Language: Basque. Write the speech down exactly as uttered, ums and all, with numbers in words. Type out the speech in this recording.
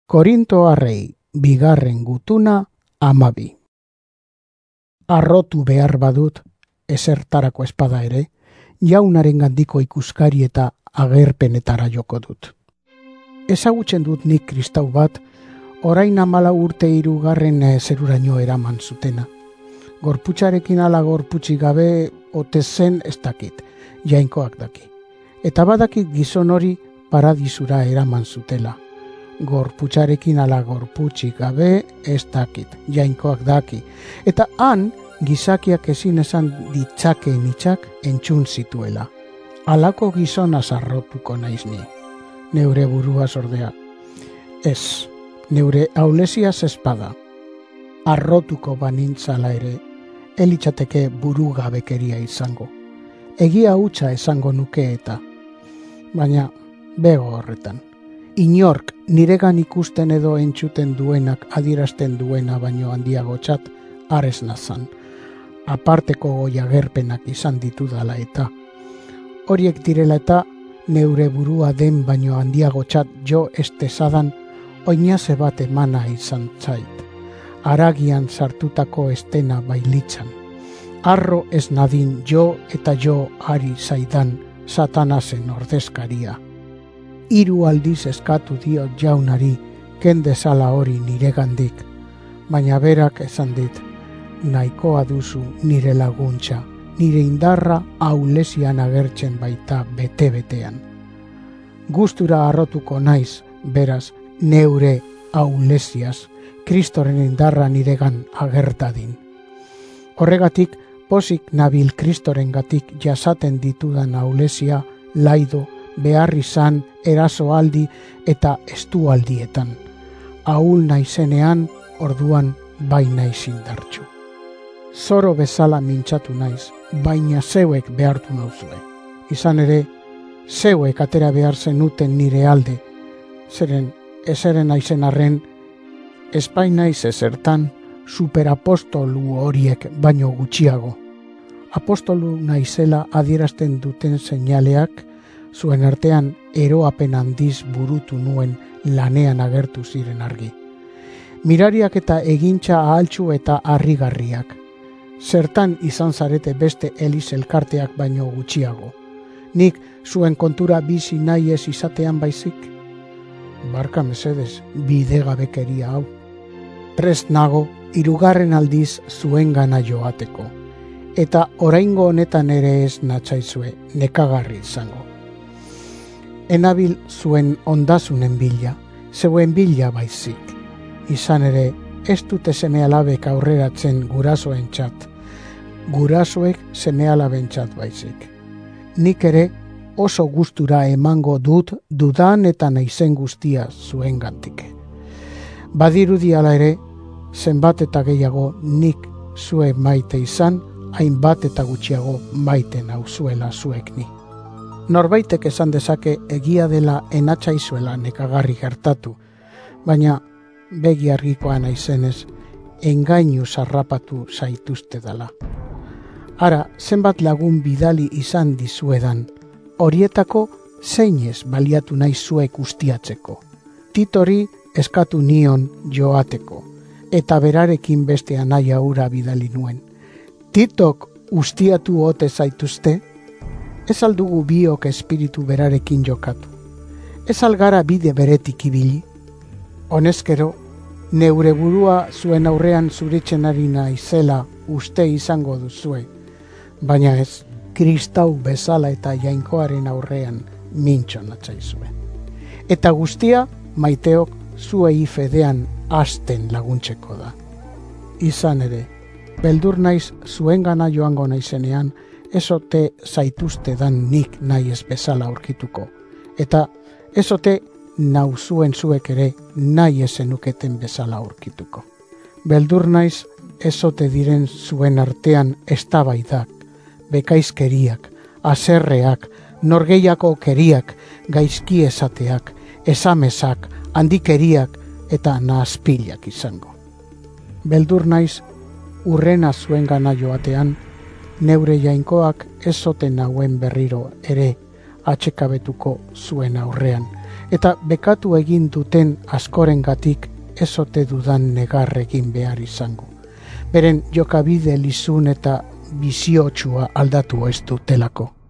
Korintoarrei bigarren gutuna amabi. Arrotu behar badut, ezertarako espada ere, jaunaren gandiko ikuskari eta agerpenetara joko dut. Ezagutzen dut nik kristau bat, orain amala urte hirugarren zeruraino eraman zutena. Gorputzarekin ala gorputzi gabe ote zen ez dakit, jainkoak daki. Eta badakit gizon hori paradisura eraman zutela. Gorputzarekin ala gorputzi gabe ez dakit, jainkoak daki. Eta han gizakiak ezin esan ditzake nitzak entzun zituela. Halako gizona zarrotuko naiz ni. Neure burua ordea. Ez, neure aulesiaz espada. Arrotuko banintzala ere, elitzateke burugabekeria izango. Egia hutsa esango nuke eta. Baina, bego horretan. Inork niregan ikusten edo entzuten duenak adierazten duena baino handiagotzat ares nazan. Aparteko goiagerpenak izan ditudala eta. Horiek direla eta neure burua den baino handiagotzat jo estezadan oinaze bat emana izan zait. Aragian sartutako estena bailitzan. Arro ez nadin jo eta jo ari zaidan Satanasen ordezkaria. Hiru aldiz eskatu dio jaunari kendezala hori niregandik, baina berak esan dit, nahikoa duzu nire laguntza, nire indarra aulesian agertzen baita bete-betean. Gustura arrotuko naiz, beraz, neure aulesiaz, Kristoren indarra niregan agertadin. Horregatik, posik nabil Kristorengatik jasaten ditudan aulesia, laido, behar izan, erasoaldi eta estualdietan. Ahul naizenean, orduan bai naiz indartsu. Zoro bezala mintzatu naiz, baina zeuek behartu nauzue. Izan ere, zeuek atera behar zenuten nire alde, zeren ezeren naizen arren, espain naiz ezertan superapostolu horiek baino gutxiago. Apostolu naizela adierazten duten seinaleak, zuen artean eroapen handiz burutu nuen lanean agertu ziren argi. Mirariak eta egintza ahaltsu eta harrigarriak. Zertan izan zarete beste eliz elkarteak baino gutxiago. Nik zuen kontura bizi nahi ez izatean baizik. Barka mesedez, bidegabekeria hau. Prest nago, hirugarren aldiz zuen gana joateko. Eta oraingo honetan ere ez natzaizue nekagarri izango. Enabil zuen ondasunen bila, zeuen bila baizik. Izan ere, ez dute seme-alabek aurreratzen gurasoen txat. Gurasoek seme-alaben txat baizik. Nik ere oso gustura emango dut dudan eta naizen guztia zuen gantike. Badirudi ala ere, zenbat eta gehiago nik zue maite izan, hainbat eta gutxiago maite nauzuela zuek ni. Norbaitek esan dezake egia dela enatzaizuela nekagarri gertatu, baina begi argikoa naizenez, engainu zarrapatu zaituzte dela. Ara, zenbat lagun bidali izan dizuedan, horietako zeinez baliatu nahi zuek ustiatzeko. Titori eskatu nion joateko, eta berarekin bestea nahi aura bidali nuen. Titok ustiatu ote zaituzte, ez aldugu biok espiritu berarekin jokatu. Ez algara bide beretik ibili. Honezkero, neure burua zuen aurrean zuritzen ari naizela uste izango duzue, baina ez, kristau bezala eta jainkoaren aurrean mintxo natzaizue. Eta guztia, maiteok zuei fedean hasten laguntzeko da. Izan ere, beldur naiz zuengana joango naizenean, ezote zaituzte dan nik nahi ez bezala aurkituko, eta ezote nauzuen zuek ere nahi ezenuketen bezala aurkituko. Beldur naiz ezote diren zuen artean eztabaidak, bekaizkeriak, haserreak, norgeiako keriak, gaizki esateak, esamesak, handikeriak eta nahazpilak izango. Beldur naiz urrena zuen gana joatean, neure jainkoak ez zoten nauen berriro ere atxekabetuko zuen aurrean, eta bekatu egin duten askorengatik ezote dudan negar egin behar izango. Beren jokabide lizun eta biziotsua aldatu ez dutelako.